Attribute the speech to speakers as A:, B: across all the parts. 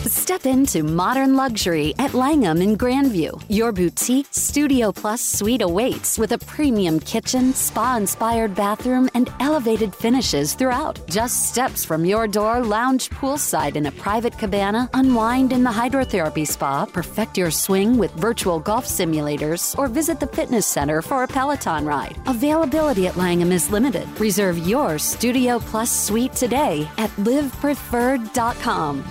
A: Step into modern luxury at Langham in Grandview. Your boutique Studio Plus suite awaits with a premium kitchen, spa-inspired bathroom, and elevated finishes throughout. Just steps from your door, lounge poolside in a private cabana, unwind in the hydrotherapy spa, perfect your swing with virtual golf simulators, or visit the fitness center for a Peloton ride. Availability at Langham is limited. Reserve your Studio Plus suite today at livepreferred.com.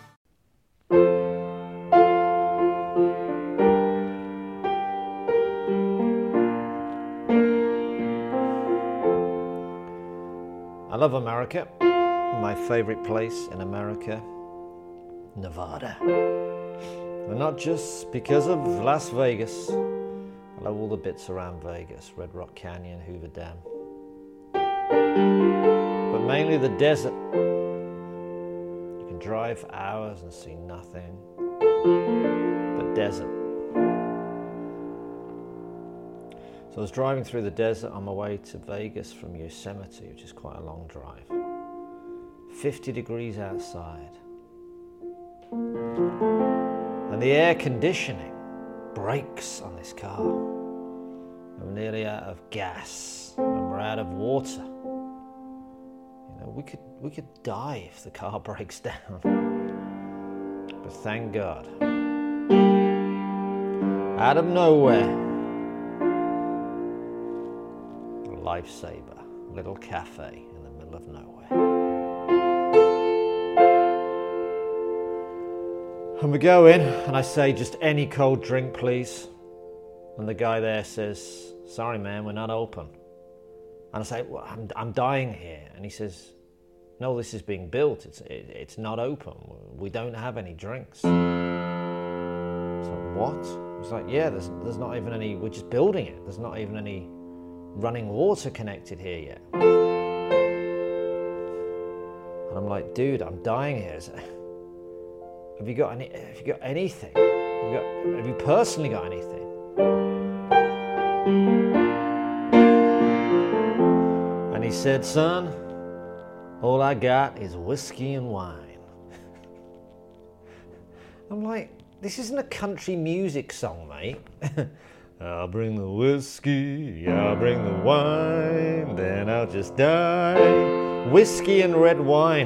B: I love America. My favorite place in America, Nevada. And not just because of Las Vegas. I love all the bits around Vegas, Red Rock Canyon, Hoover Dam. But mainly the desert. You can drive for hours and see nothing but desert. So I was driving through the desert on my way to Vegas from Yosemite, which is quite a long drive. 50 degrees outside. And the air conditioning breaks on this car. And we're nearly out of gas and we're out of water. You know, we could die if the car breaks down. But thank God. Out of nowhere, Lifesaver, a little cafe in the middle of nowhere. And we go in and I say, just any cold drink please. And the guy there says, sorry man, we're not open. And I say, well, I'm dying here. And he says, no, this is being built, it's not open, we don't have any drinks. So what? It's like, yeah, there's not even any, we're just building it, there's not even any running water connected here yet. And I'm like, dude, I'm dying here. Have you got anything? Have you personally got anything? And he said, son, all I got is whiskey and wine. I'm like, this isn't a country music song, mate. I'll bring the whiskey, I'll bring the wine, then I'll just die. Whiskey and red wine.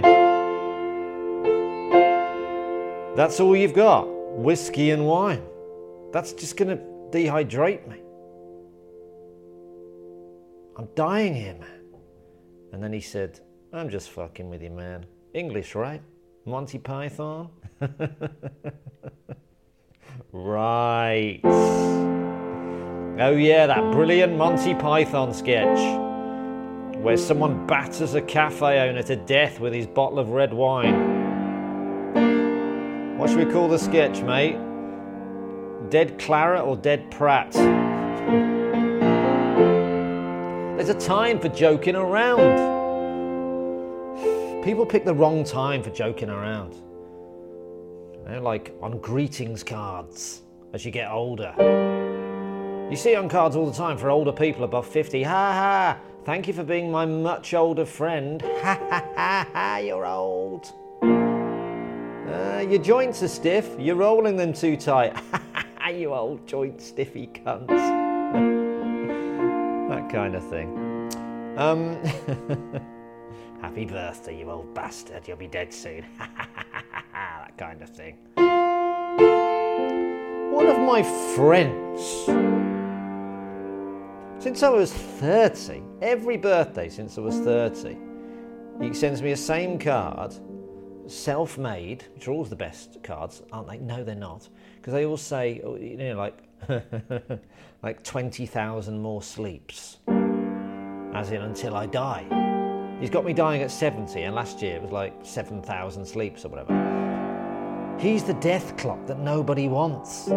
B: That's all you've got, whiskey and wine. That's just gonna dehydrate me. I'm dying here, man. And then he said, I'm just fucking with you, man. English, right? Monty Python? Right. Oh yeah, that brilliant Monty Python sketch where someone batters a cafe owner to death with his bottle of red wine. What should we call the sketch, mate? Dead Clara or Dead Pratt? There's a time for joking around. People pick the wrong time for joking around. You know, like on greetings cards as you get older. You see it on cards all the time for older people above 50. Ha ha, thank you for being my much older friend. Ha ha ha ha, you're old. Your joints are stiff, you're rolling them too tight. Ha ha ha, you old joint stiffy cunts. That kind of thing. Happy birthday, you old bastard, you'll be dead soon. Ha ha ha ha ha, that kind of thing. One of my friends, since I was 30, every birthday since I was 30, he sends me a same card, self-made, which are always the best cards, aren't they? No, they're not. Because they all say, you know, like, like 20,000 more sleeps, as in until I die. He's got me dying at 70, and last year it was like 7,000 sleeps or whatever. He's the death clock that nobody wants.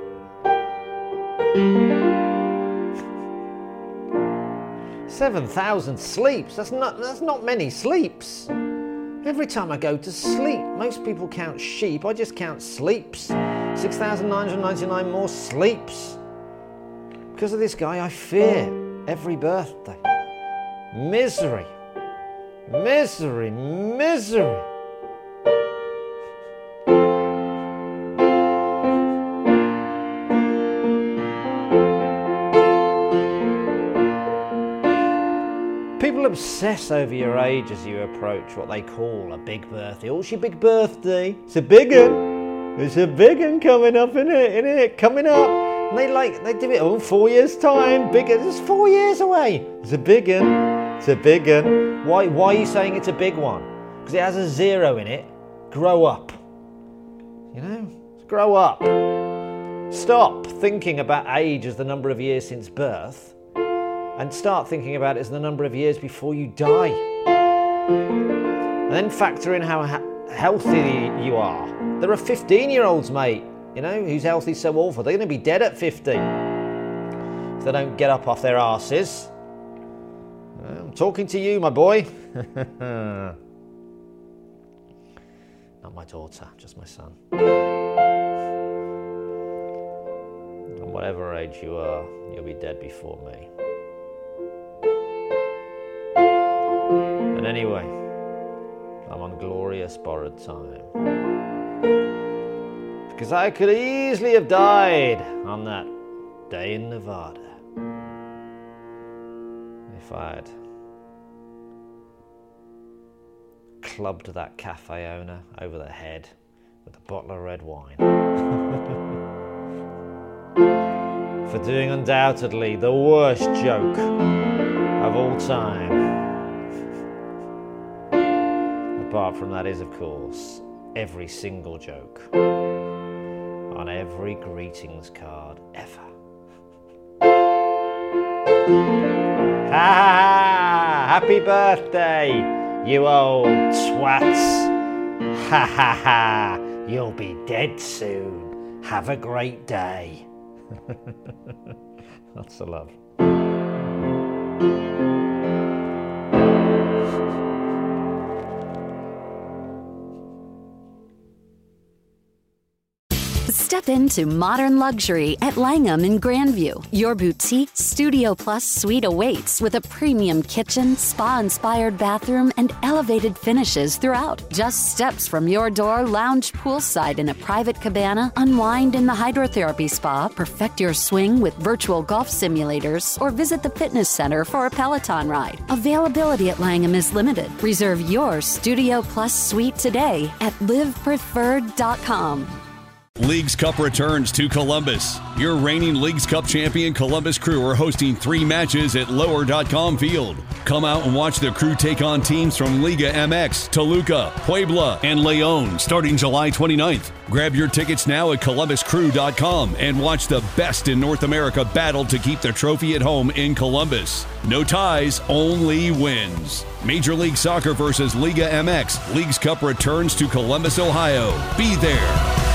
B: 7,000 sleeps, that's not many sleeps. Every time I go to sleep, most people count sheep, I just count sleeps. 6,999 more sleeps. Because of this guy, I fear every birthday. Misery, misery, misery. People obsess over your age as you approach what they call a big birthday. Oh, it's your big birthday. It's a big one. It's a big one coming up, innit? Coming up. And they do it, 4 years' time. Big, it's 4 years away. It's a big one. It's a big one. Why are you saying it's a big one? Because it has a 0 in it. Grow up. You know? Grow up. Stop thinking about age as the number of years since birth and start thinking about it as the number of years before you die. And then factor in how healthy you are. There are 15-year-olds, mate, you know, whose health is so awful. They're going to be dead at 50 if they don't get up off their arses. I'm talking to you, my boy. Not my daughter, just my son. And whatever age you are, you'll be dead before me. And anyway, I'm on glorious borrowed time. Because I could easily have died on that day in Nevada if I'd clubbed that cafe owner over the head with a bottle of red wine. For doing undoubtedly the worst joke of all time. Apart from that is, of course, every single joke on every greetings card ever. Ha! Happy birthday, you old twats! Ha ha ha! You'll be dead soon. Have a great day. Lots of love.
A: Step into modern luxury at Langham in Grandview. Your boutique Studio Plus suite awaits with a premium kitchen, spa-inspired bathroom, and elevated finishes throughout. Just steps from your door, lounge poolside in a private cabana, unwind in the hydrotherapy spa, perfect your swing with virtual golf simulators, or visit the fitness center for a Peloton ride. Availability at Langham is limited. Reserve your Studio Plus suite today at livepreferred.com.
C: Leagues Cup returns to Columbus. Your reigning Leagues Cup champion Columbus Crew are hosting 3 matches at Lower.com Field. Come out and watch the Crew take on teams from Liga MX, Toluca, Puebla, and León starting July 29th. Grab your tickets now at ColumbusCrew.com and watch the best in North America battle to keep the trophy at home in Columbus. No ties, only wins. Major League Soccer versus Liga MX. Leagues Cup returns to Columbus, Ohio. Be there.